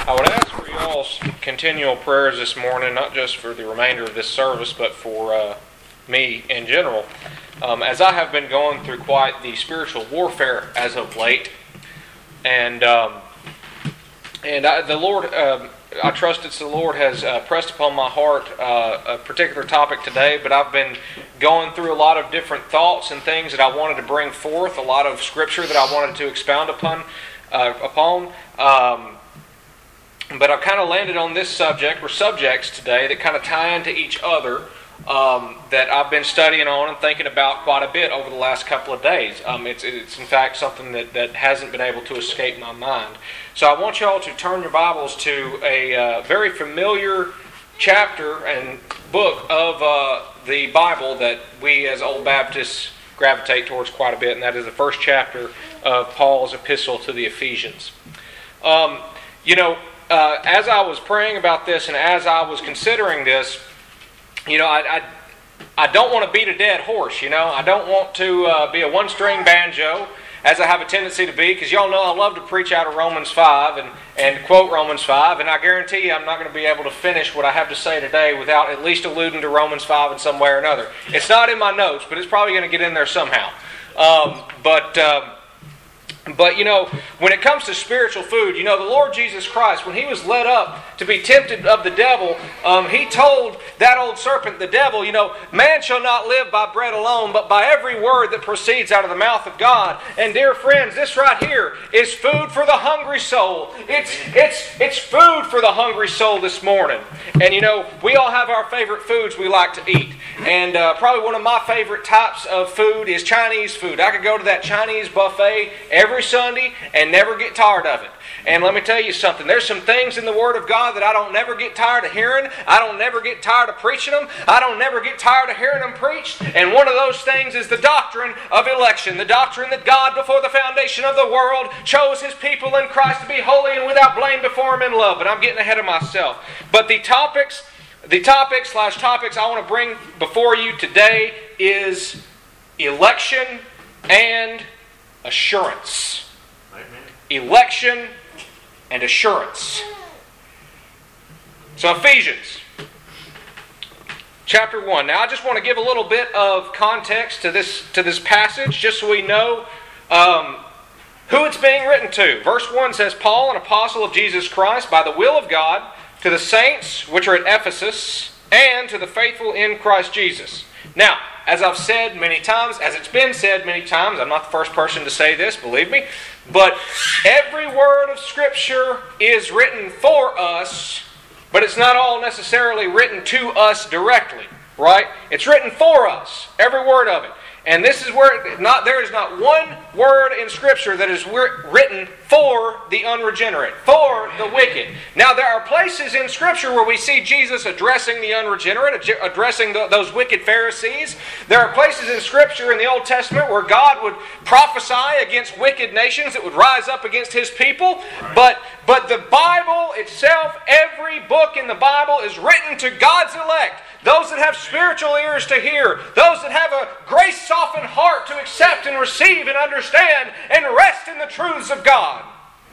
I would ask for y'all's continual prayers this morning, not just for the remainder of this service, but for me in general, as I have been going through quite the spiritual warfare as of late, and the Lord, I trust it's the Lord has pressed upon my heart a particular topic today, but I've been going through a lot of different thoughts and things that I wanted to bring forth, a lot of scripture that I wanted to expound upon. But I've kind of landed on this subject, or subjects today, that kind of tie into each other, that I've been studying on and thinking about quite a bit over the last couple of days. It's in fact something that hasn't been able to escape my mind. So I want you all to turn your Bibles to a very familiar chapter and book of the Bible that we as Old Baptists gravitate towards quite a bit, and that is the first chapter of Paul's epistle to the Ephesians. As I was praying about this and as I was considering this, I don't want to beat a dead horse, I don't want to be a one-string banjo, as I have a tendency to be, because y'all know I love to preach out of Romans 5 and quote Romans 5, and I guarantee you I'm not going to be able to finish what I have to say today without at least alluding to Romans 5 in some way or another. It's not in my notes, but it's probably going to get in there somehow. But when it comes to spiritual food, the Lord Jesus Christ, when He was led up to be tempted of the devil, He told that old serpent, the devil, man shall not live by bread alone, but by every word that proceeds out of the mouth of God. And dear friends, this right here is food for the hungry soul. It's food for the hungry soul this morning. And we all have our favorite foods we like to eat. And probably one of my favorite types of food is Chinese food. I could go to that Chinese buffet every Sunday and never get tired of it. And let me tell you something. There's some things in the Word of God that I don't never get tired of hearing. I don't never get tired of preaching them. I don't never get tired of hearing them preached. And one of those things is the doctrine of election. The doctrine that God, before the foundation of the world, chose His people in Christ to be holy and without blame before Him in love. But I'm getting ahead of myself. But the topics I want to bring before you today is election and assurance. Amen. Election and assurance. So Ephesians chapter 1. Now I just want to give a little bit of context to this passage, just so we know who it's being written to. Verse 1 says, Paul, an apostle of Jesus Christ, by the will of God, to the saints which are at Ephesus, and to the faithful in Christ Jesus. Now, as I've said many times, as it's been said many times, I'm not the first person to say this, believe me, but every word of Scripture is written for us, but it's not all necessarily written to us directly, right? It's written for us, every word of it. And this is where there is not one word in Scripture that is written for the unregenerate, for the wicked. Now, there are places in Scripture where we see Jesus addressing the unregenerate, addressing those wicked Pharisees. There are places in Scripture in the Old Testament where God would prophesy against wicked nations that would rise up against His people. But the Bible itself, every book in the Bible is written to God's elect. Those that have spiritual ears to hear. Those that have a grace-softened heart to accept and receive and understand and rest in the truths of God.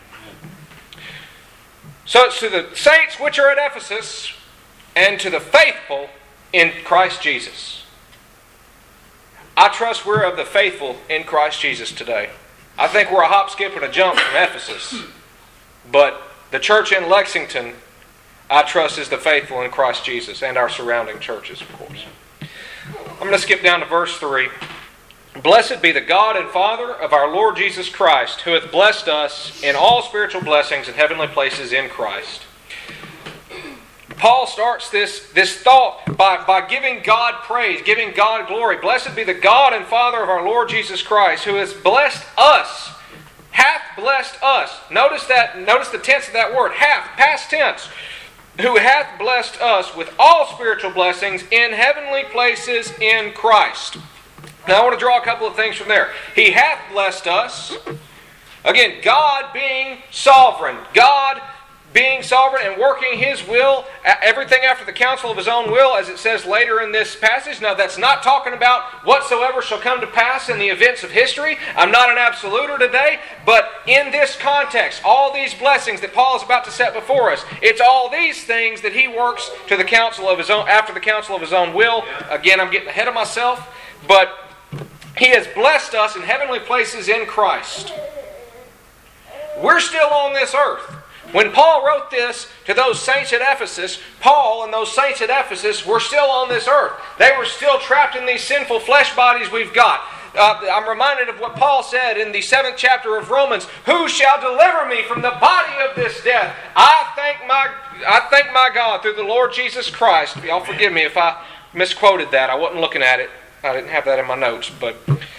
So it's to the saints which are at Ephesus and to the faithful in Christ Jesus. I trust we're of the faithful in Christ Jesus today. I think we're a hop, skip, and a jump from Ephesus. But the church in Lexington, I trust, is the faithful in Christ Jesus, and our surrounding churches, of course. I'm going to skip down to verse 3. Blessed be the God and Father of our Lord Jesus Christ, who hath blessed us in all spiritual blessings in heavenly places in Christ. Paul starts this thought by giving God praise, giving God glory. Blessed be the God and Father of our Lord Jesus Christ, who has blessed us, hath blessed us. Notice the tense of that word, hath, past tense. Who hath blessed us with all spiritual blessings in heavenly places in Christ. Now I want to draw a couple of things from there. He hath blessed us. Again, God being sovereign. God being sovereign and working His will, everything after the counsel of His own will, as it says later in this passage. Now, that's not talking about whatsoever shall come to pass in the events of history. I'm not an absoluter today, but in this context, all these blessings that Paul is about to set before us, it's all these things that he works to the counsel of his own, after the counsel of His own will. Again, I'm getting ahead of myself, but He has blessed us in heavenly places in Christ. We're still on this earth. When Paul wrote this to those saints at Ephesus, Paul and those saints at Ephesus were still on this earth. They were still trapped in these sinful flesh bodies we've got. I'm reminded of what Paul said in the 7th chapter of Romans. Who shall deliver me from the body of this death? I thank my God through the Lord Jesus Christ. Y'all forgive me if I misquoted that. I wasn't looking at it. I didn't have that in my notes. But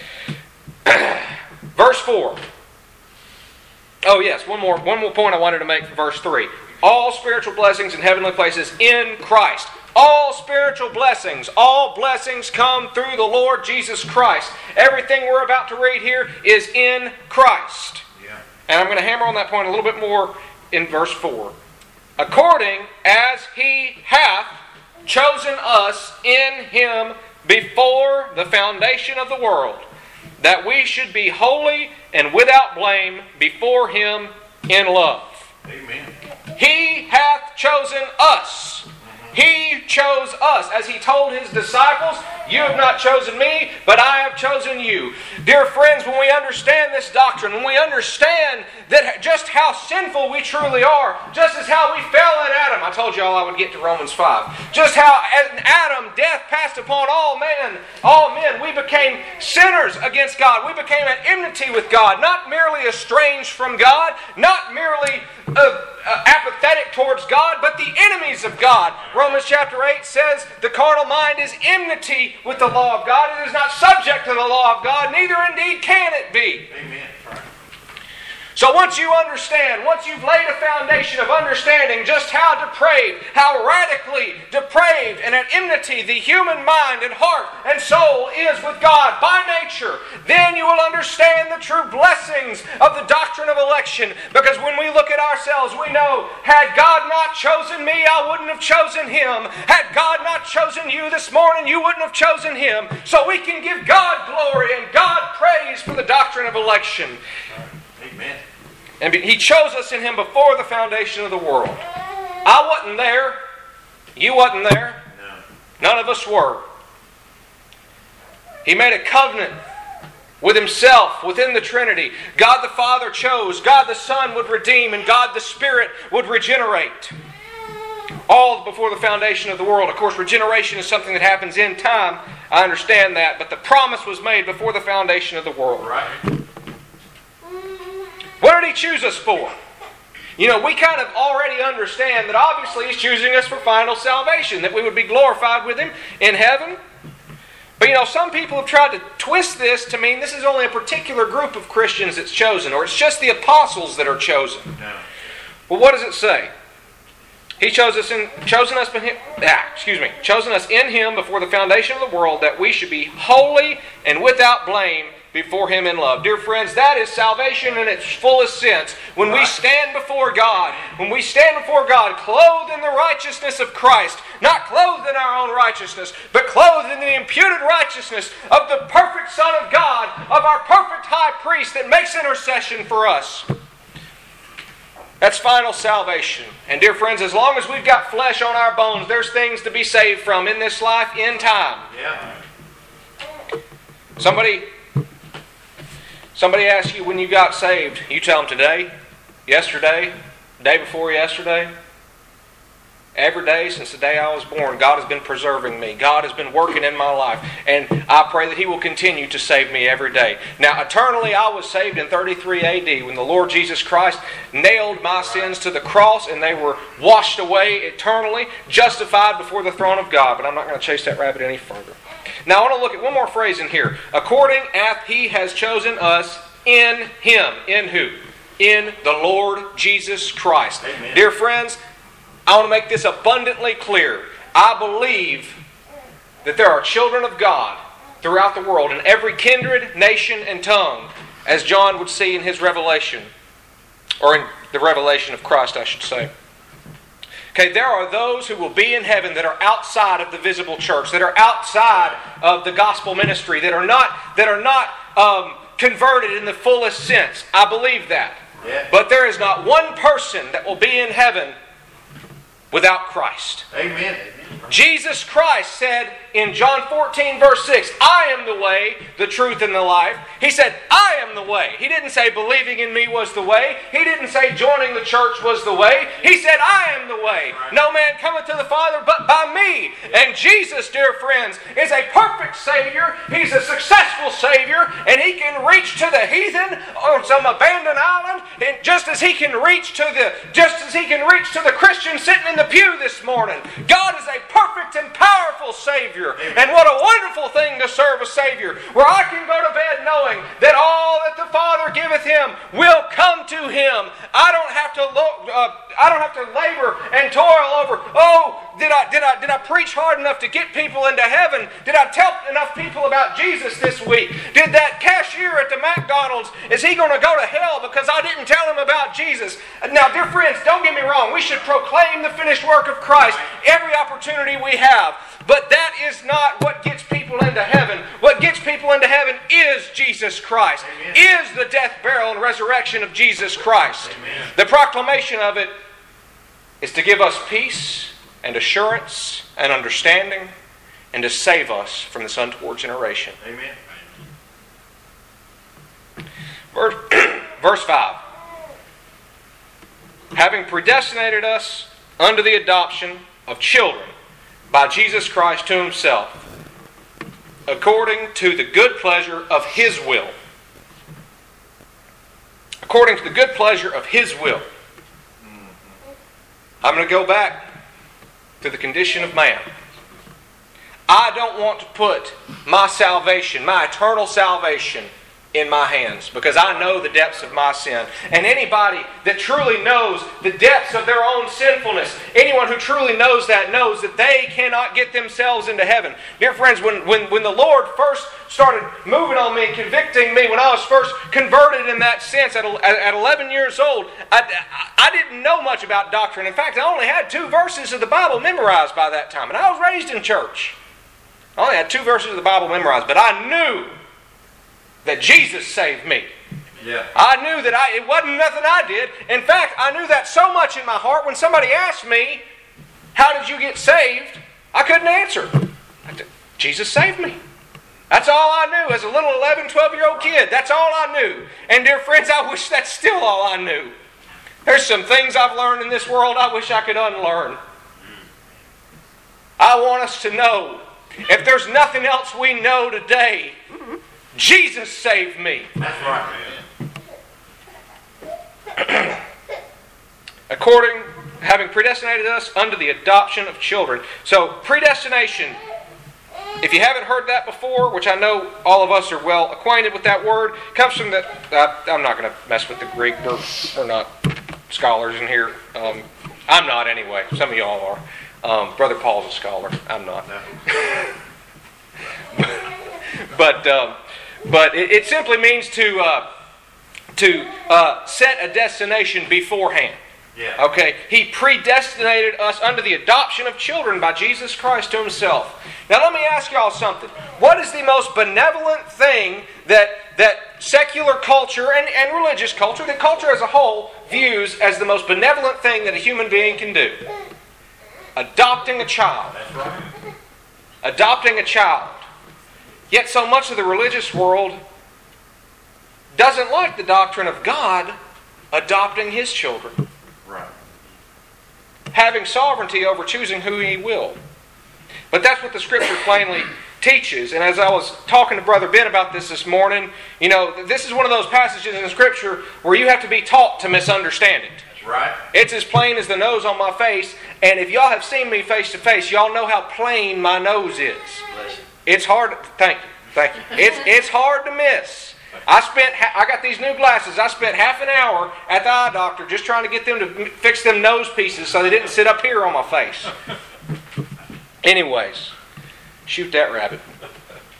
verse 4. Oh yes, one more point I wanted to make from verse 3. All spiritual blessings in heavenly places in Christ. All spiritual blessings, all blessings come through the Lord Jesus Christ. Everything we're about to read here is in Christ. Yeah. And I'm going to hammer on that point a little bit more in verse 4. According as He hath chosen us in Him before the foundation of the world, that we should be holy and without blame before Him in love. Amen. He hath chosen us. He chose us. As He told His disciples, you have not chosen me, but I have chosen you. Dear friends, when we understand this doctrine, when we understand that just how sinful we truly are, just as how we fell in Adam, I told you all I would get to Romans 5, just how in Adam death passed upon all men, we became sinners against God. We became at enmity with God, not merely estranged from God, not merely apathetic towards God, but the enemies of God. Romans chapter 8 says the carnal mind is enmity with the law of God. It is not subject to the law of God, neither indeed can it be. Amen. So once you understand, once you've laid a foundation of understanding just how depraved, how radically depraved and at enmity the human mind and heart and soul is with God by nature, then you will understand the true blessings of the doctrine of election. Because when we look at ourselves, we know, had God not chosen me, I wouldn't have chosen Him. Had God not chosen you this morning, you wouldn't have chosen Him. So we can give God glory and God praise for the doctrine of election. Amen. And He chose us in Him before the foundation of the world. I wasn't there. You wasn't there. No. None of us were. He made a covenant with Himself within the Trinity. God the Father chose. God the Son would redeem. And God the Spirit would regenerate. All before the foundation of the world. Of course, regeneration is something that happens in time. I understand that. But the promise was made before the foundation of the world. Right. What did He choose us for? You know, we kind of already understand that obviously He's choosing us for final salvation, that we would be glorified with Him in heaven. But you know, some people have tried to twist this to mean this is only a particular group of Christians that's chosen, or it's just the apostles that are chosen. No. Well, what does it say? He chosen us in Him before the foundation of the world, that we should be holy and without blame before Him in love. Dear friends, that is salvation in its fullest sense. When we stand before God, clothed in the righteousness of Christ, not clothed in our own righteousness, but clothed in the imputed righteousness of the perfect Son of God, of our perfect high priest that makes intercession for us. That's final salvation. And dear friends, as long as we've got flesh on our bones, there's things to be saved from in this life, in time. Yeah. Somebody asks you when you got saved. You tell them today, yesterday, day before yesterday. Every day since the day I was born, God has been preserving me. God has been working in my life. And I pray that He will continue to save me every day. Now, eternally, I was saved in 33 AD when the Lord Jesus Christ nailed my sins to the cross and they were washed away eternally, justified before the throne of God. But I'm not going to chase that rabbit any further. Now, I want to look at one more phrase in here. According as He has chosen us in Him. In who? In the Lord Jesus Christ. Amen. Dear friends, I want to make this abundantly clear. I believe that there are children of God throughout the world, in every kindred, nation, and tongue, as John would see in his revelation, or in the revelation of Christ, I should say. Okay, there are those who will be in heaven that are outside of the visible church, that are outside of the gospel ministry, that are not converted in the fullest sense. I believe that. Yeah. But there is not one person that will be in heaven without Christ. Amen. Jesus Christ said in John 14 verse 6, I am the way, the truth, and the life. He said, I am the way. He didn't say believing in me was the way. He didn't say joining the church was the way. He said, I am the way. No man cometh to the Father but by me. And Jesus, dear friends, is a perfect Savior. He's a successful Savior. And He can reach to the heathen on some abandoned island. And just as He can reach to the Christian sitting in the pew this morning. God is a perfect and powerful Savior. And what a wonderful thing to serve a Savior, where I can go to bed knowing that all that the Father giveth Him will come to Him. I don't have to labor and toil over, did I preach hard enough to get people into heaven? Did I tell enough people about Jesus this week? Did that cashier at the McDonald's, is he going to go to hell because I didn't tell him about Jesus? Now, dear friends, don't get me wrong. We should proclaim the finished work of Christ every opportunity we have. But that is not what gets people into heaven. What gets people into heaven is Jesus Christ. Amen. Is the death, burial, and resurrection of Jesus Christ. Amen. The proclamation of it is to give us peace and assurance and understanding and to save us from this untoward generation. Amen. Verse 5. Having predestinated us unto the adoption of children by Jesus Christ to Himself, according to the good pleasure of His will. According to the good pleasure of His will. I'm going to go back to the condition of man. I don't want to put my salvation, my eternal salvation, in my hands, because I know the depths of my sin. And anybody that truly knows the depths of their own sinfulness, anyone who truly knows that they cannot get themselves into heaven. Dear friends, when the Lord first started moving on me and convicting me, when I was first converted in that sense at 11 years old, I didn't know much about doctrine. In fact, I only had 2 verses of the Bible memorized by that time. And I was raised in church. I only had 2 verses of the Bible memorized, but I knew that Jesus saved me. Yeah. I knew that it wasn't nothing I did. In fact, I knew that so much in my heart, when somebody asked me, how did you get saved? I couldn't answer. Jesus saved me. That's all I knew as a little 11, 12-year-old kid. That's all I knew. And dear friends, I wish that's still all I knew. There's some things I've learned in this world I wish I could unlearn. I want us to know, if there's nothing else we know today, Jesus saved me. That's right, man. Having predestinated us unto the adoption of children. So, predestination, if you haven't heard that before, which I know all of us are well acquainted with that word, comes from the... I'm not going to mess with the Greek. We're not scholars in here. I'm not anyway. Some of y'all are. Brother Paul's a scholar. I'm not. But it simply means to set a destination beforehand. Yeah. Okay? He predestinated us unto the adoption of children by Jesus Christ to Himself. Now let me ask y'all something. What is the most benevolent thing that secular culture and religious culture, the culture as a whole, views as the most benevolent thing that a human being can do? Adopting a child. That's right. Adopting a child. Yet so much of the religious world doesn't like the doctrine of God adopting His children. Right. Having sovereignty over choosing who He will. But that's what the Scripture plainly teaches. And as I was talking to Brother Ben about this morning, this is one of those passages in the Scripture where you have to be taught to misunderstand it. That's right. It's as plain as the nose on my face. And if y'all have seen me face to face, y'all know how plain my nose is. Listen. It's hard. Thank you. It's hard to miss. I got these new glasses. I spent half an hour at the eye doctor just trying to get them to fix them nose pieces so they didn't sit up here on my face. Anyways, shoot that rabbit.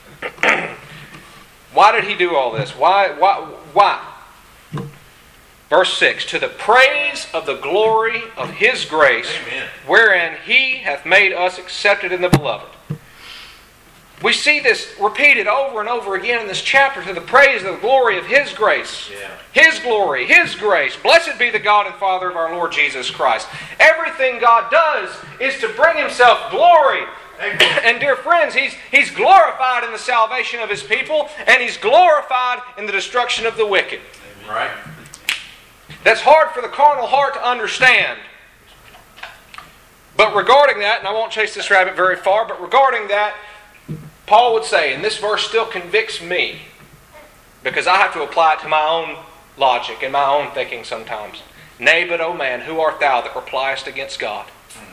Why did He do all this? Why? Verse 6, to the praise of the glory of His grace, Amen. wherein He hath made us accepted in the Beloved. We see this repeated over and over again in this chapter, to the praise of the glory of His grace. Yeah. His glory, His grace. Blessed be the God and Father of our Lord Jesus Christ. Everything God does is to bring Himself glory. Amen. And dear friends, He's glorified in the salvation of His people, and He's glorified in the destruction of the wicked. Right. That's hard for the carnal heart to understand. But regarding that, and I won't chase this rabbit very far, but regarding that, Paul would say, and this verse still convicts me, because I have to apply it to my own logic and my own thinking sometimes. Nay, but O man, who art thou that repliest against God?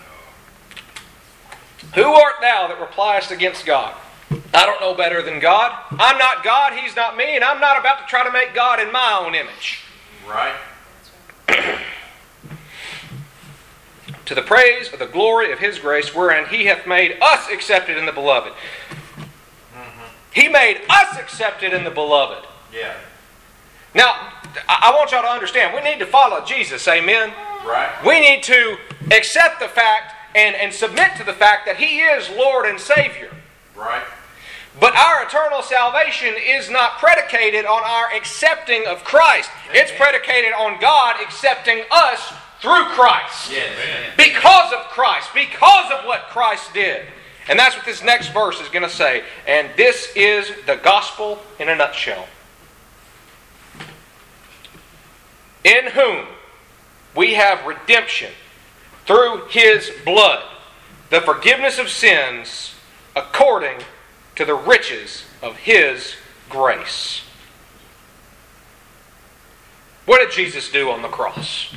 Who art thou that repliest against God? I don't know better than God. I'm not God, He's not me, and I'm not about to try to make God in my own image. Right. To the praise of the glory of His grace, wherein He hath made us accepted in the Beloved. He made us accepted in the Beloved. Yeah. Now, I want y'all to understand, we need to follow Jesus, amen? Right. We need to accept the fact and submit to the fact that He is Lord and Savior. Right. But our eternal salvation is not predicated on our accepting of Christ. It's predicated on God accepting us through Christ. Yes. Because of Christ. Because of what Christ did. And that's what this next verse is going to say. And this is the gospel in a nutshell. In whom we have redemption through His blood, the forgiveness of sins according to the riches of His grace. What did Jesus do on the cross?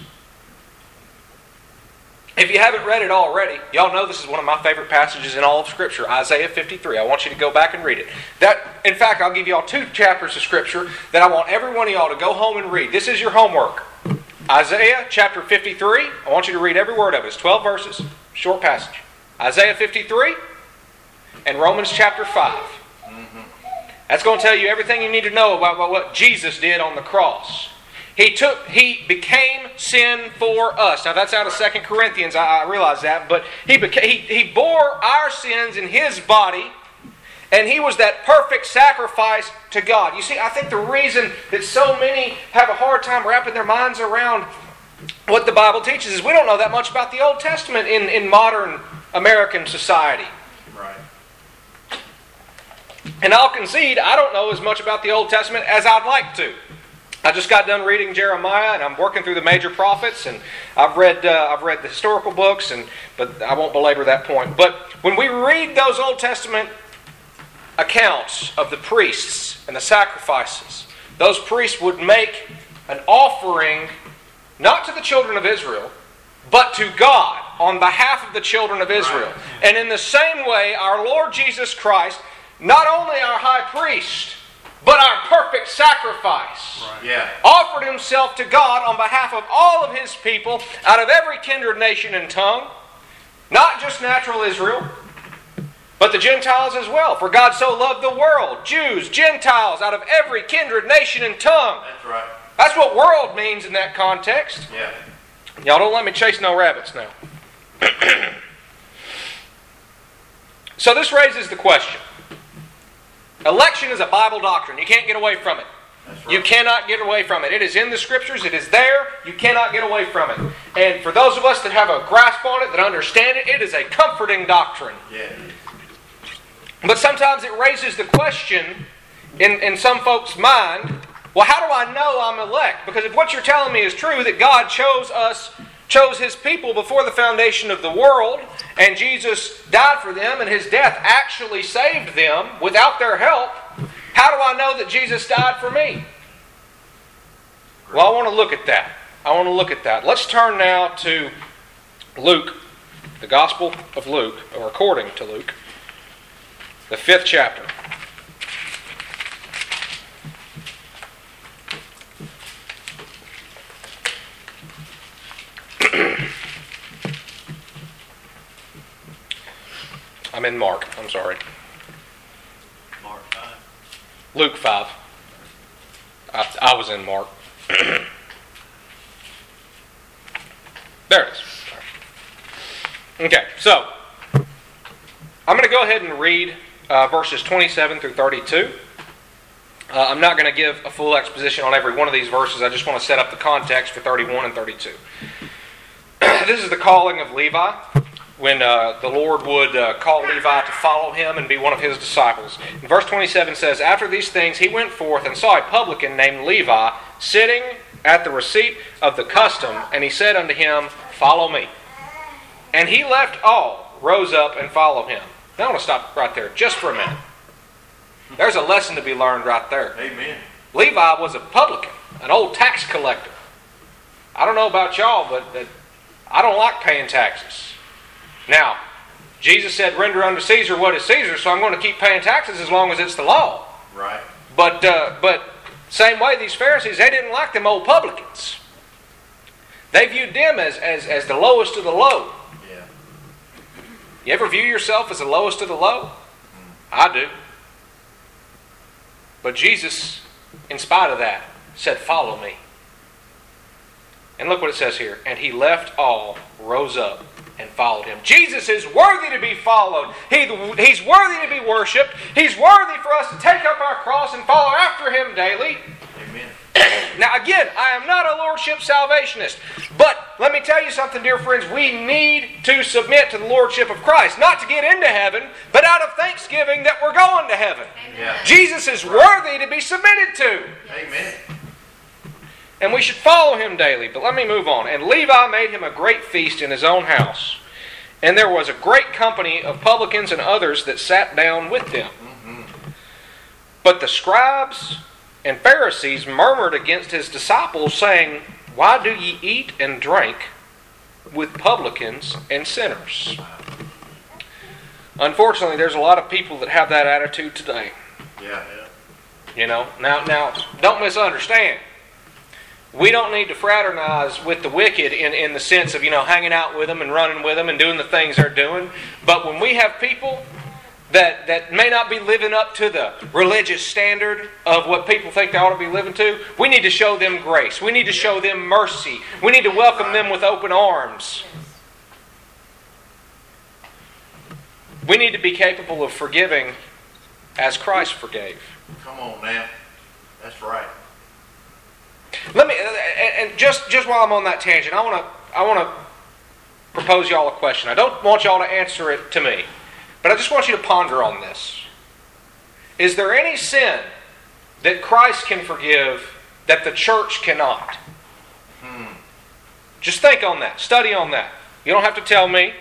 If you haven't read it already, y'all know this is one of my favorite passages in all of Scripture, Isaiah 53. I want you to go back and read it. In fact, I'll give y'all 2 chapters of Scripture that I want every one of y'all to go home and read. This is your homework. Isaiah chapter 53. I want you to read every word of it. It's 12 verses, short passage. Isaiah 53 and Romans chapter 5. That's going to tell you everything you need to know about what Jesus did on the cross. He became sin for us. Now that's out of 2 Corinthians, I realize that, but he bore our sins in His body, and He was that perfect sacrifice to God. You see, I think the reason that so many have a hard time wrapping their minds around what the Bible teaches is we don't know that much about the Old Testament in modern American society. Right. And I'll concede, I don't know as much about the Old Testament as I'd like to. I just got done reading Jeremiah, and I'm working through the major prophets, and I've read the historical books, but I won't belabor that point. But when we read those Old Testament accounts of the priests and the sacrifices, those priests would make an offering not to the children of Israel, but to God on behalf of the children of Israel. Right. And in the same way, our Lord Jesus Christ, not only our high priest, but our perfect sacrifice, Right. Yeah. offered Himself to God on behalf of all of His people out of every kindred, nation, and tongue. Not just natural Israel, but the Gentiles as well. For God so loved the world, Jews, Gentiles, out of every kindred, nation, and tongue. That's right. That's what world means in that context. Yeah. Y'all don't let me chase no rabbits now. So this raises the question. Election is a Bible doctrine. You can't get away from it. That's right. You cannot get away from it. It is in the Scriptures. It is there. You cannot get away from it. And for those of us that have a grasp on it, that understand it, it is a comforting doctrine. Yeah. But sometimes it raises the question in some folks' mind, well, how do I know I'm elect? Because if what you're telling me is true, that God chose His people before the foundation of the world, and Jesus died for them, and His death actually saved them without their help, how do I know that Jesus died for me? Well, I want to look at that. Let's turn now to Luke, the Gospel of Luke, or according to Luke, the 5th chapter. I'm in Mark. I'm sorry. Mark 5. Luke 5. I was in Mark. There it is. Okay, so I'm going to go ahead and read verses 27 through 32. I'm not going to give a full exposition on every one of these verses. I just want to set up the context for 31 and 32. This is the calling of Levi, when the Lord would call Levi to follow him and be one of his disciples. And verse 27 says, "After these things he went forth and saw a publican named Levi sitting at the receipt of the custom, and he said unto him, Follow me. And he left all, rose up, and followed him." Now I want to stop right there just for a minute. There's a lesson to be learned right there. Amen. Levi was a publican, an old tax collector. I don't know about y'all, but I don't like paying taxes. Now, Jesus said, "Render unto Caesar what is Caesar," so I'm going to keep paying taxes as long as it's the law. Right. But same way, these Pharisees, they didn't like them old publicans. They viewed them as the lowest of the low. Yeah. You ever view yourself as the lowest of the low? I do. But Jesus, in spite of that, said, "Follow me." And look what it says here. "And he left all, rose up, and followed him." Jesus is worthy to be followed. He's worthy to be worshipped. He's worthy for us to take up our cross and follow after him daily. Amen. Now again, I am not a lordship salvationist. But let me tell you something, dear friends. We need to submit to the lordship of Christ. Not to get into heaven, but out of thanksgiving that we're going to heaven. Yeah. Jesus is worthy to be submitted to. Amen. And we should follow him daily. But let me move on. "And Levi made him a great feast in his own house. And there was a great company of publicans and others that sat down with them. But the scribes and Pharisees murmured against his disciples, saying, Why do ye eat and drink with publicans and sinners?" Unfortunately, there's a lot of people that have that attitude today. Yeah. You know, now, don't misunderstand. We don't need to fraternize with the wicked in the sense of, hanging out with them and running with them and doing the things they're doing. But when we have people that may not be living up to the religious standard of what people think they ought to be living to, we need to show them grace. We need to show them mercy. We need to welcome them with open arms. We need to be capable of forgiving as Christ forgave. Come on now. That's right. Let me, and just while I'm on that tangent, I want to propose y'all a question. I don't want y'all to answer it to me, but I just want you to ponder on this. Is there any sin that Christ can forgive that the church cannot? Just think on that. Study on that. You don't have to tell me.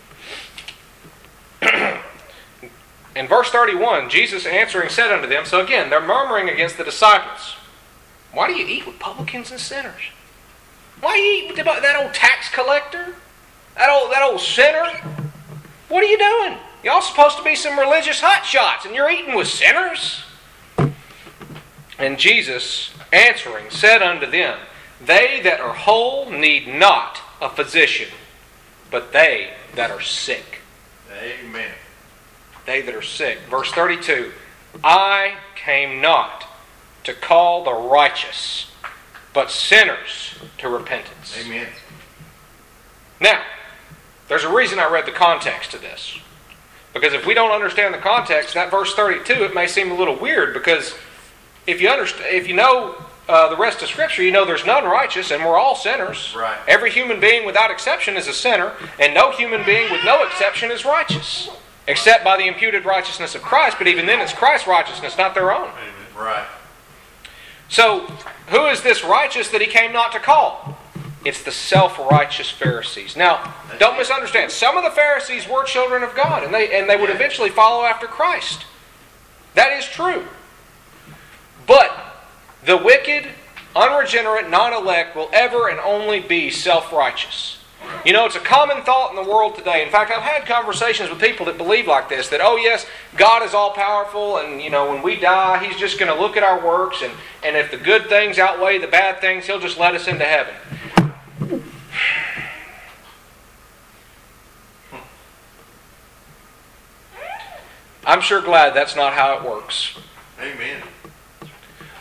In verse 31, Jesus answering said unto them, so again, they're murmuring against the disciples. "Why do you eat with publicans and sinners? Why do you eat with that old tax collector? That old sinner? What are you doing? Y'all supposed to be some religious hotshots, and you're eating with sinners?" And Jesus answering said unto them, "They that are whole need not a physician, but they that are sick." Amen. They that are sick. Verse 32, "I came not to call the righteous, but sinners to repentance." Amen. Now, there's a reason I read the context of this. Because if we don't understand the context, that verse 32, it may seem a little weird, because if you know the rest of Scripture, you know there's none righteous, and we're all sinners. Right. Every human being without exception is a sinner, and no human being with no exception is righteous, except by the imputed righteousness of Christ, but even then it's Christ's righteousness, not their own. Right. So, who is this righteous that he came not to call? It's the self-righteous Pharisees. Now, don't misunderstand. Some of the Pharisees were children of God, and they would eventually follow after Christ. That is true. But the wicked, unregenerate, non-elect will ever and only be self-righteous. You know, it's a common thought in the world today. In fact, I've had conversations with people that believe like this, that, oh yes, God is all-powerful, and when we die, He's just going to look at our works, and if the good things outweigh the bad things, He'll just let us into heaven. I'm sure glad that's not how it works. Amen.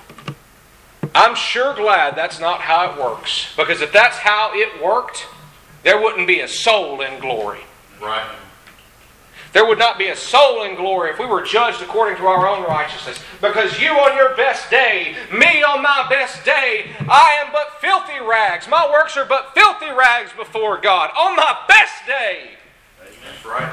I'm sure glad that's not how it works. Because if that's how it worked, there wouldn't be a soul in glory. Right. There would not be a soul in glory if we were judged according to our own righteousness. Because you on your best day, me on my best day, I am but filthy rags. My works are but filthy rags before God. On my best day. That's right.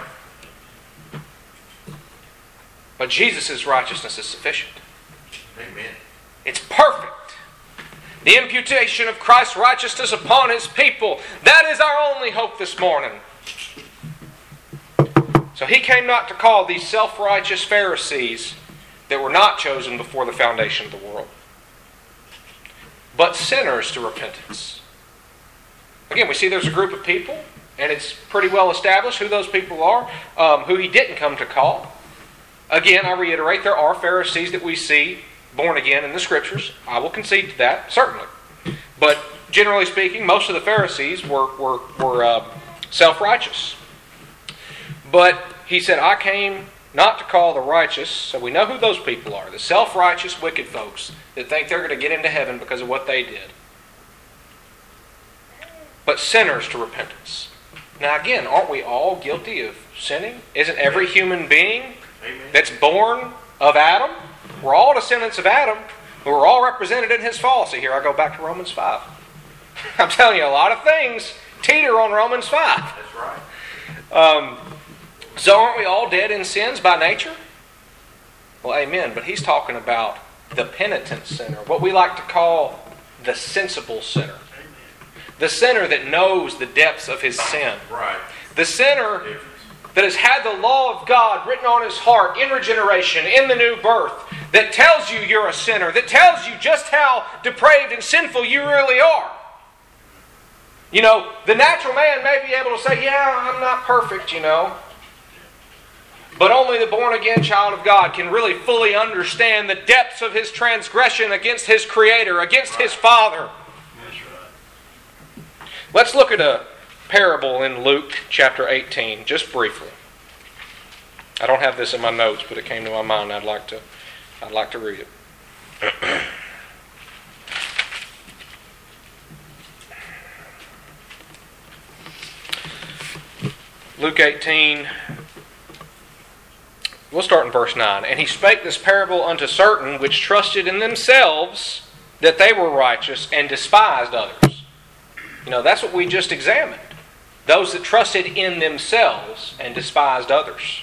But Jesus' righteousness is sufficient. Amen. It's perfect. The imputation of Christ's righteousness upon His people. That is our only hope this morning. So He came not to call these self-righteous Pharisees that were not chosen before the foundation of the world, but sinners to repentance. Again, we see there's a group of people, and it's pretty well established who those people are, who He didn't come to call. Again, I reiterate, there are Pharisees that we see born again in the Scriptures. I will concede to that, certainly. But generally speaking, most of the Pharisees were self-righteous. But He said, I came not to call the righteous, so we know who those people are, the self-righteous wicked folks that think they're going to get into heaven because of what they did, but sinners to repentance. Now again, aren't we all guilty of sinning? Isn't every human being that's born of Adam? We're all descendants of Adam, but we're all represented in his fall. See, here I go back to Romans 5. I'm telling you, a lot of things teeter on Romans 5. That's right. So aren't we all dead in sins by nature? Well, amen. But he's talking about the penitent sinner, what we like to call the sensible sinner. The sinner that knows the depths of his sin. Right. The sinner that has had the law of God written on his heart in regeneration, in the new birth, that tells you you're a sinner, that tells you just how depraved and sinful you really are. You know, the natural man may be able to say, yeah, I'm not perfect, you know. But only the born-again child of God can really fully understand the depths of his transgression against his Creator, against his Father. That's right. Let's look at a parable in Luke chapter 18, just briefly. I don't have this in my notes, but it came to my mind. I'd like to read it. Luke 18. We'll start in verse 9. And he spake this parable unto certain which trusted in themselves that they were righteous and despised others. You know, that's what we just examined. Those that trusted in themselves and despised others.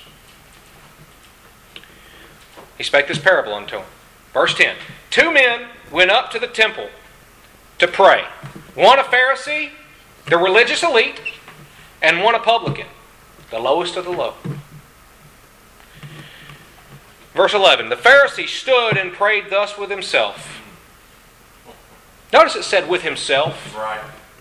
He spake this parable unto them. Verse 10. 2 men went up to the temple to pray. One a Pharisee, the religious elite, and one a publican, the lowest of the low. Verse 11. The Pharisee stood and prayed thus with himself. Notice it said with himself. Right.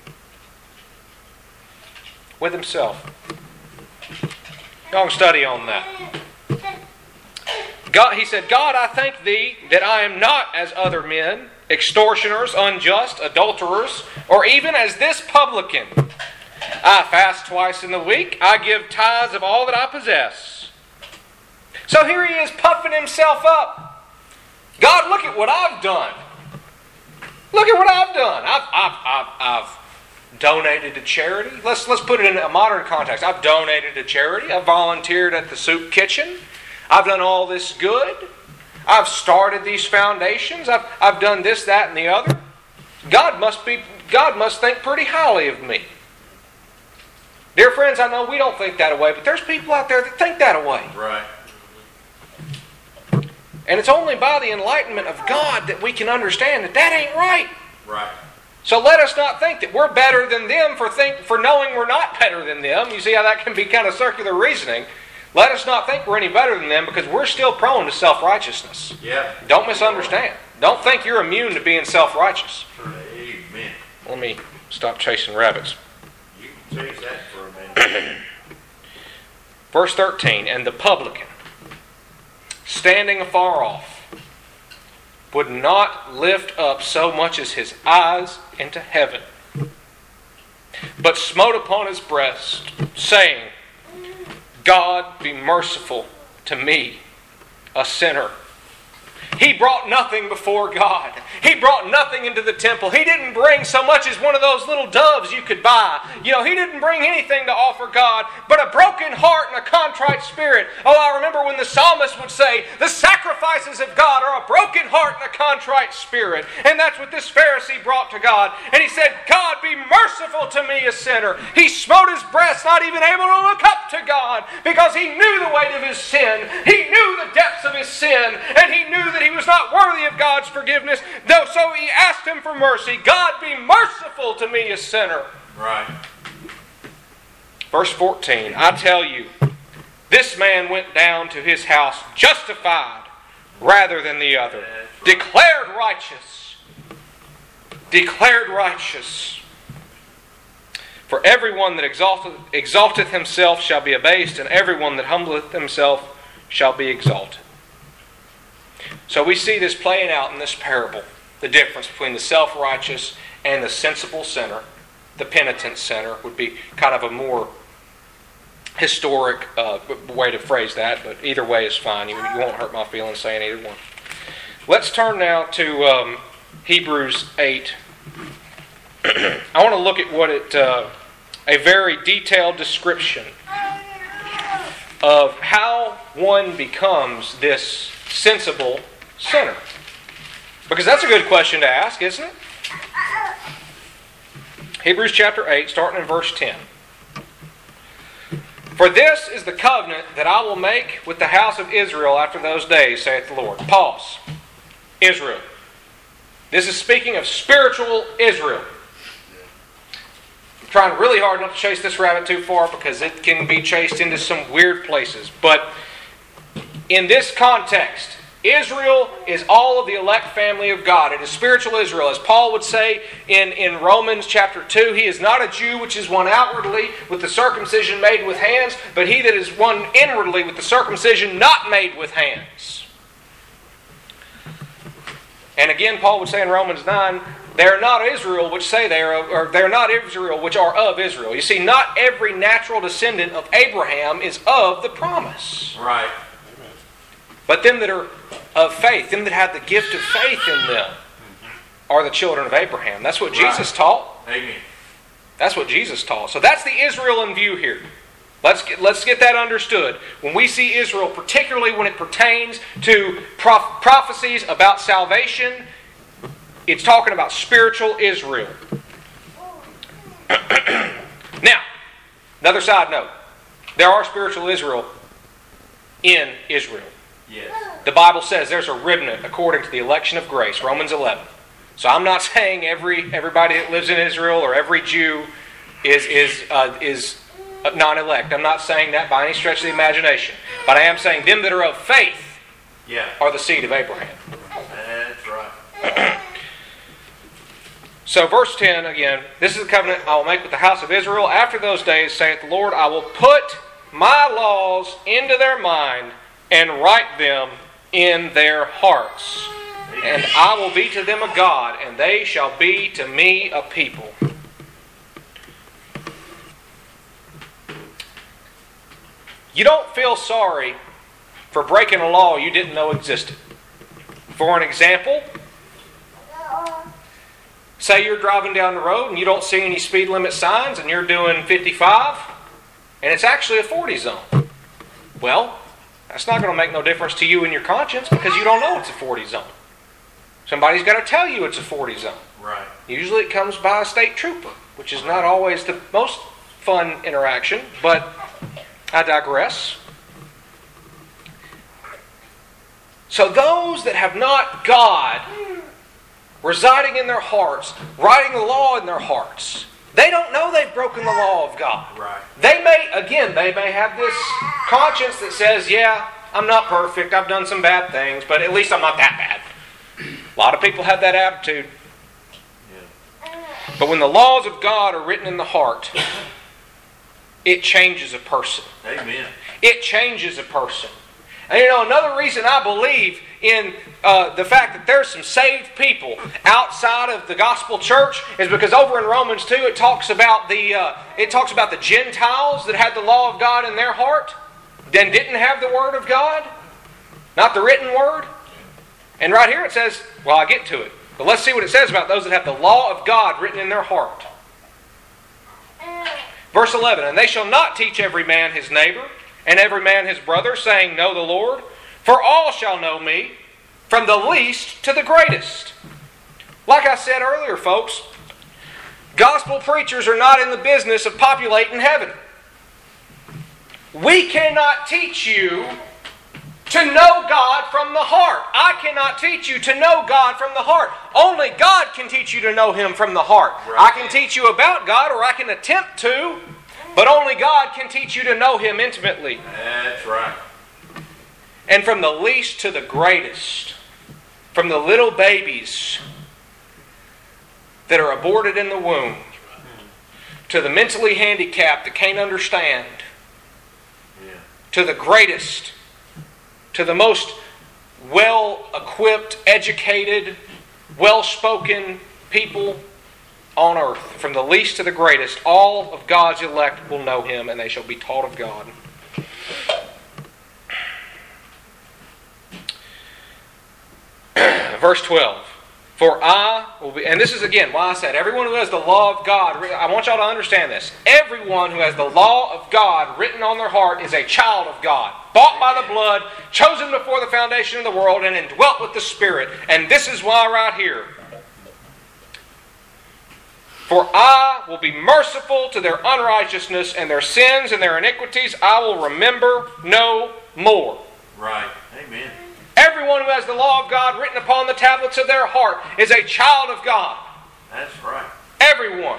With himself. Long study on that. God, he said, God, I thank thee that I am not as other men, extortioners, unjust, adulterers, or even as this publican. I fast twice in the week. I give tithes of all that I possess. So here he is puffing himself up. God, look at what I've done. Look at what I've done. I've donated to charity. Let's put it in a modern context. I've donated to charity. I've volunteered at the soup kitchen. I've done all this good. I've started these foundations. I've done this, that, and the other. God must think pretty highly of me. Dear friends, I know we don't think that way, but there's people out there that think that way. Right. And it's only by the enlightenment of God that we can understand that that ain't right. Right. So let us not think that we're better than them for knowing we're not better than them. You see how that can be kind of circular reasoning. Let us not think we're any better than them because we're still prone to self-righteousness. Yeah. Don't misunderstand. Don't think you're immune to being self-righteous. Amen. Let me stop chasing rabbits. You can take that for a minute. Verse 13, and the publican, standing afar off, would not lift up so much as his eyes into heaven, but smote upon his breast, saying, God be merciful to me, a sinner. He brought nothing before God. He brought nothing into the temple. He didn't bring so much as one of those little doves you could buy. He didn't bring anything to offer God, but a broken heart and a contrite spirit. Oh, I remember when the psalmist would say, the sacrifices of God are a broken heart and a contrite spirit. And that's what this Pharisee brought to God. And he said, God, be merciful to me, a sinner. He smote his breast, not even able to look up to God, because he knew the weight of his sin. He knew the depths of his sin, and he knew that he was not worthy of God's forgiveness. So he asked him for mercy. God, be merciful to me, a sinner. Right. Verse 14, I tell you, this man went down to his house justified rather than the other. Declared righteous. Declared righteous. For everyone that exalteth himself shall be abased, and everyone that humbleth himself shall be exalted. So we see this playing out in this parable, the difference between the self-righteous and the sensible sinner. The penitent sinner would be kind of a more historic way to phrase that, but either way is fine. You won't hurt my feelings saying either one. Let's turn now to Hebrews 8. I want to look at what a very detailed description of how one becomes this sensible sinner. Because that's a good question to ask, isn't it? Hebrews chapter 8, starting in verse 10. For this is the covenant that I will make with the house of Israel after those days, saith the Lord. Pause. Israel. This is speaking of spiritual Israel. I'm trying really hard not to chase this rabbit too far because it can be chased into some weird places. But in this context, Israel is all of the elect family of God. It is spiritual Israel. As Paul would say in Romans chapter 2, he is not a Jew which is one outwardly with the circumcision made with hands, but he that is one inwardly with the circumcision not made with hands. And again, Paul would say in Romans 9, they are not Israel which say they are, or they are not Israel which are of Israel. You see, not every natural descendant of Abraham is of the promise. Right. But them that are of faith, them that have the gift of faith in them, are the children of Abraham. That's what Jesus taught. Amen. That's what Jesus taught. So that's the Israel in view here. Let's get that understood. When we see Israel, particularly when it pertains to prophecies about salvation, it's talking about spiritual Israel. Now, another side note. There are spiritual Israel in Israel. Yes. The Bible says there's a remnant according to the election of grace, Romans 11. So I'm not saying everybody that lives in Israel or every Jew is non-elect. I'm not saying that by any stretch of the imagination. But I am saying them that are of faith are the seed of Abraham. That's right. So verse 10 again, this is the covenant I will make with the house of Israel. After those days, saith the Lord, I will put my laws into their mind and write them in their hearts. And I will be to them a God, and they shall be to me a people. You don't feel sorry for breaking a law you didn't know existed. For an example, say you're driving down the road and you don't see any speed limit signs and you're doing 55 and it's actually a 40 zone. Well, that's not going to make no difference to you in your conscience because you don't know it's a 40 zone. Somebody's got to tell you it's a 40 zone. Right. Usually it comes by a state trooper, which is not always the most fun interaction, but I digress. So those that have not God residing in their hearts, writing the law in their hearts, they don't know they've broken the law of God. Right. They may have this conscience that says, yeah, I'm not perfect, I've done some bad things, but at least I'm not that bad. A lot of people have that attitude. Yeah. But when the laws of God are written in the heart, it changes a person. Amen. It changes a person. And another reason I believe in the fact that there's some saved people outside of the gospel church is because over in Romans 2 it talks about the Gentiles that had the law of God in their heart, then didn't have the Word of God, not the written Word. And right here it says, well, I'll get to it. But let's see what it says about those that have the law of God written in their heart. Verse 11, and they shall not teach every man his neighbor, and every man his brother, saying, Know the Lord. For all shall know me, from the least to the greatest. Like I said earlier, folks, gospel preachers are not in the business of populating heaven. We cannot teach you to know God from the heart. I cannot teach you to know God from the heart. Only God can teach you to know Him from the heart. Right. I can teach you about God, or I can attempt to, but only God can teach you to know Him intimately. That's right. And from the least to the greatest, from the little babies that are aborted in the womb, to the mentally handicapped that can't understand, to the greatest, to the most well-equipped, educated, well-spoken people on earth, from the least to the greatest, all of God's elect will know Him, and they shall be taught of God. Verse 12. For I will be, and this is again why I said everyone who has the law of God, I want y'all to understand this. Everyone who has the law of God written on their heart is a child of God, bought by the blood, chosen before the foundation of the world, and indwelt with the Spirit. And this is why right here. For I will be merciful to their unrighteousness, and their sins and their iniquities I will remember no more. Right. Amen. Everyone who has the law of God written upon the tablets of their heart is a child of God. That's right. Everyone.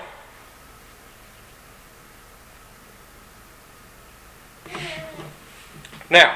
Now,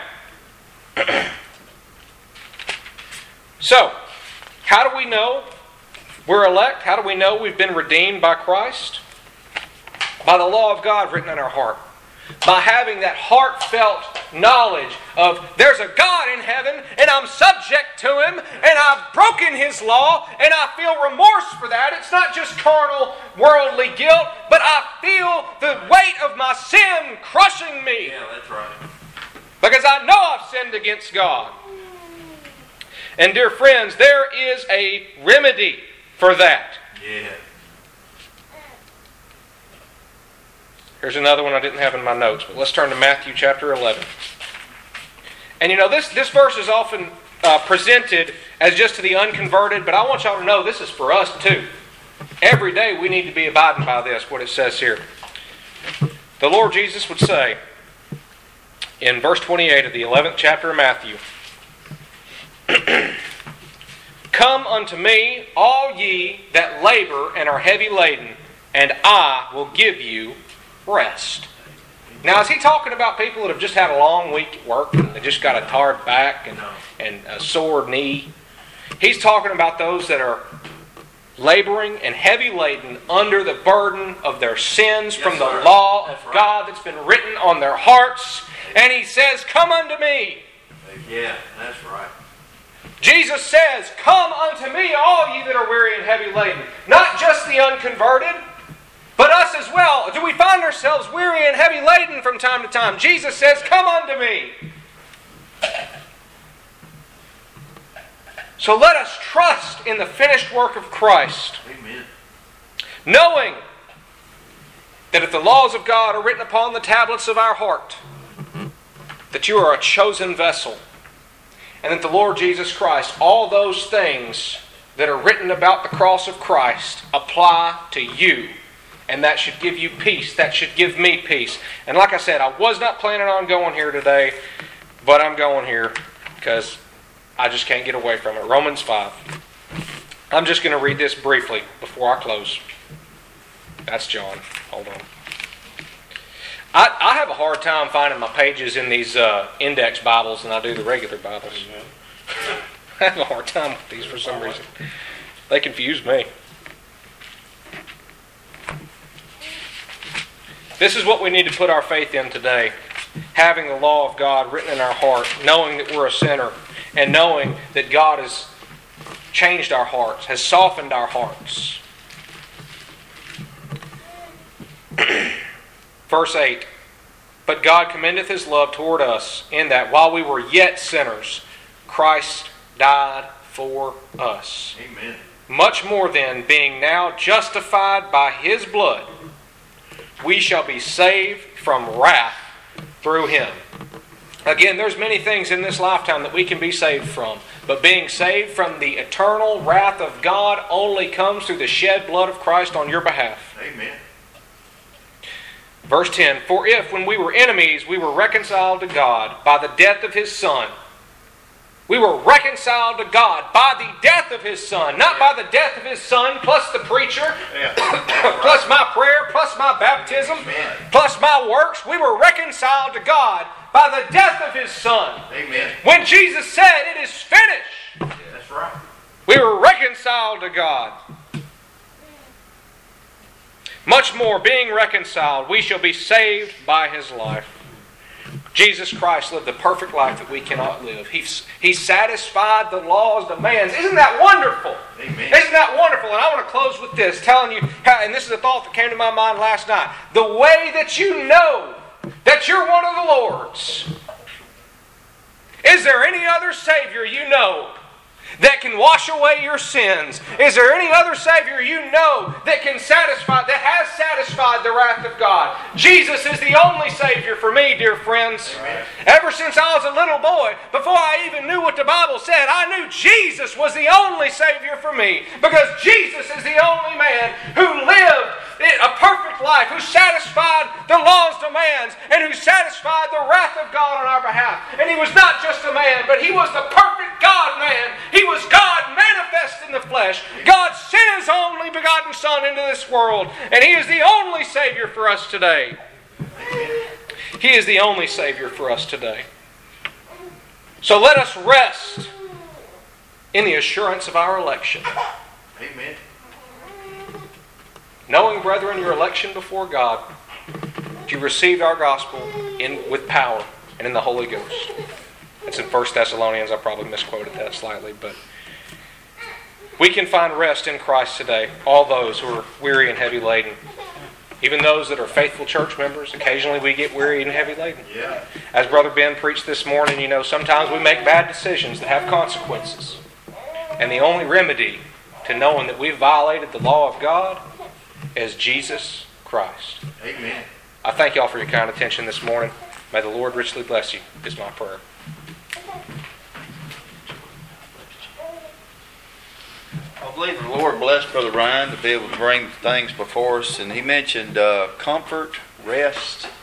so, how do we know we're elect? How do we know we've been redeemed by Christ? By the law of God written in our heart. By having that heartfelt knowledge of there's a God in heaven and I'm subject to Him and I've broken His law and I feel remorse for that. It's not just carnal, worldly guilt, but I feel the weight of my sin crushing me. Yeah, that's right. Because I know I've sinned against God. And dear friends, there is a remedy for that. Yeah. Here's another one I didn't have in my notes, but let's turn to Matthew chapter 11. And you know, this verse is often presented as just to the unconverted, but I want y'all to know this is for us too. Every day we need to be abiding by this, what it says here. The Lord Jesus would say in verse 28 of the 11th chapter of Matthew, Come unto me, all ye that labor and are heavy laden, and I will give you rest. Now, is He talking about people that have just had a long week at work and they just got a tired back and a sore knee? He's talking about those that are laboring and heavy laden under the burden of their sins from the law of God that's been written on their hearts. And He says, Come unto me. Yeah, that's right. Jesus says, Come unto me, all ye that are weary and heavy laden. Not just the unconverted, but us as well. Do we find ourselves weary and heavy laden from time to time? Jesus says, Come unto me. So let us trust in the finished work of Christ. Amen. Knowing that if the laws of God are written upon the tablets of our heart, that you are a chosen vessel. And that the Lord Jesus Christ, all those things that are written about the cross of Christ apply to you. And that should give you peace. That should give me peace. And like I said, I was not planning on going here today, but I'm going here because I just can't get away from it. Romans 5. I'm just going to read this briefly before I close. That's John. Hold on. I have a hard time finding my pages in these index Bibles than I do the regular Bibles. I have a hard time with these for some reason. They confuse me. This is what we need to put our faith in today. Having the law of God written in our heart, knowing that we're a sinner, and knowing that God has changed our hearts, has softened our hearts. Verse 8, But God commendeth His love toward us, in that while we were yet sinners, Christ died for us. Amen. Much more then, being now justified by His blood, we shall be saved from wrath through Him. Again, there's many things in this lifetime that we can be saved from. But being saved from the eternal wrath of God only comes through the shed blood of Christ on your behalf. Amen. Verse 10, for if, when we were enemies, we were reconciled to God by the death of His Son. We were reconciled to God by the death of His Son. Not by the death of His Son, plus the preacher, plus my prayer, plus my baptism, plus my works. We were reconciled to God by the death of His Son. Amen. When Jesus said, it is finished. That's right. We were reconciled to God. Much more, being reconciled, we shall be saved by His life. Jesus Christ lived the perfect life that we cannot live. He satisfied the law's demands. Isn't that wonderful? Amen. Isn't that wonderful? And I want to close with this, telling you, and this is a thought that came to my mind last night. The way that you know that you're one of the Lord's. Is there any other Savior you know that can wash away your sins? Is there any other Savior you know that can satisfy, that has satisfied the wrath of God? Jesus is the only Savior for me, dear friends. Amen. Ever since I was a little boy, before I even knew what the Bible said, I knew Jesus was the only Savior for me, because Jesus is the only man who lived a perfect life, who satisfied the law's demands, and who satisfied the wrath of God on our behalf. And He was not just a man, but He was the perfect God-man. He was God manifest in the flesh. God sent His only begotten Son into this world, and He is the only Savior for us today. He is the only Savior for us today. So let us rest in the assurance of our election. Amen. Knowing, brethren, your election before God, you received our gospel with power and in the Holy Ghost. It's in 1 Thessalonians. I probably misquoted that slightly, but we can find rest in Christ today. All those who are weary and heavy laden. Even those that are faithful church members, occasionally we get weary and heavy laden. Yeah. As Brother Ben preached this morning, sometimes we make bad decisions that have consequences. And the only remedy to knowing that we've violated the law of God is Jesus Christ. Amen. I thank y'all for your kind attention this morning. May the Lord richly bless you, is my prayer. I believe the Lord blessed Brother Ryan to be able to bring things before us. And he mentioned comfort, rest,